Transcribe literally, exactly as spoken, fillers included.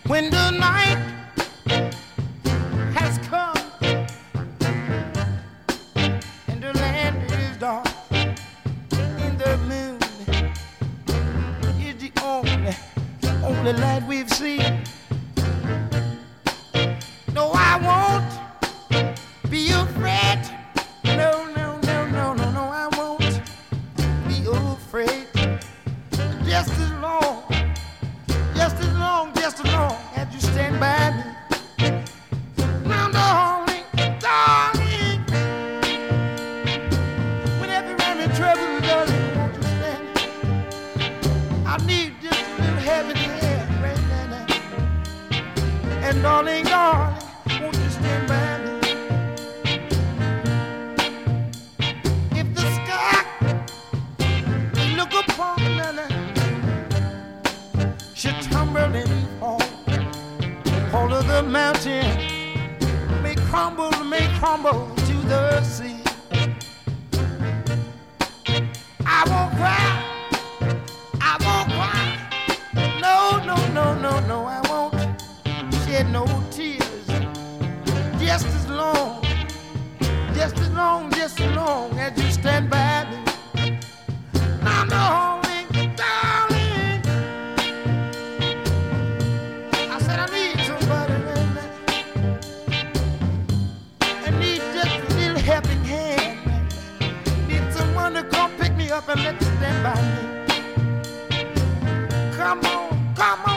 When the night has come and the land is dark, and the moon is the only, only light we've seen. No, I won't be afraid. No, no, no, no, no, no, I won't be afraid. Just as long, just as long, just as long as you stand by me. Now, darling, darling, whenever I'm in trouble, darling, won't you stand? I need just a little heaven here right now. And darling, darling, won't you stand by me? If the sky you look upon another should tumble and fall, all of the mountain may crumble, may crumble to the sea. I won't cry, I won't cry. No, no, no, no, no, I won't shed no tears. Just as long, just as long, just as long as you stand by me. Now, darling, darling, I said I need somebody right now. I need just a little helping hand. Need someone to come pick me up and let me stand by me. Come on, come on.